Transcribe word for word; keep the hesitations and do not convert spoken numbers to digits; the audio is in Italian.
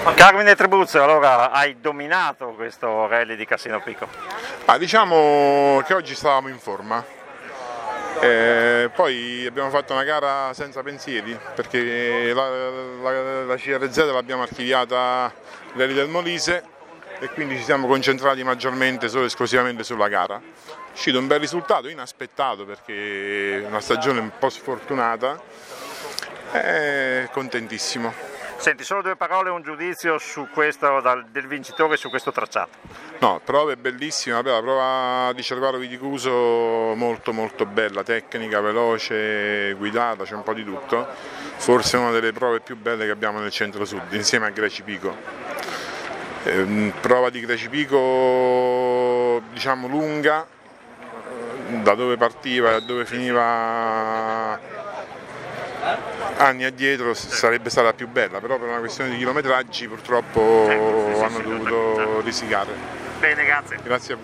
Carmine Tribuzio, allora hai dominato questo rally di Cassino Pico? Ah, diciamo che oggi stavamo in forma, eh, poi abbiamo fatto una gara senza pensieri perché la, la, la C R Z l'abbiamo archiviata rally del Molise e quindi ci siamo concentrati maggiormente solo e esclusivamente sulla gara. È uscito un bel risultato, inaspettato perché è una stagione un po' sfortunata, e contentissimo. Senti, solo due parole e un giudizio su questo, dal, del vincitore su questo tracciato. No, prova è bellissima, la prova di Cervaro Viticuso molto molto bella, tecnica, veloce, guidata, c'è un po' di tutto. Forse una delle prove più belle che abbiamo nel centro-sud, insieme a Greci Pico. Eh, prova di Greci Pico, diciamo lunga, da dove partiva e a dove finiva anni addietro sarebbe stata più bella, però per una questione di chilometraggi purtroppo hanno dovuto risicare. Bene, grazie. Grazie a voi.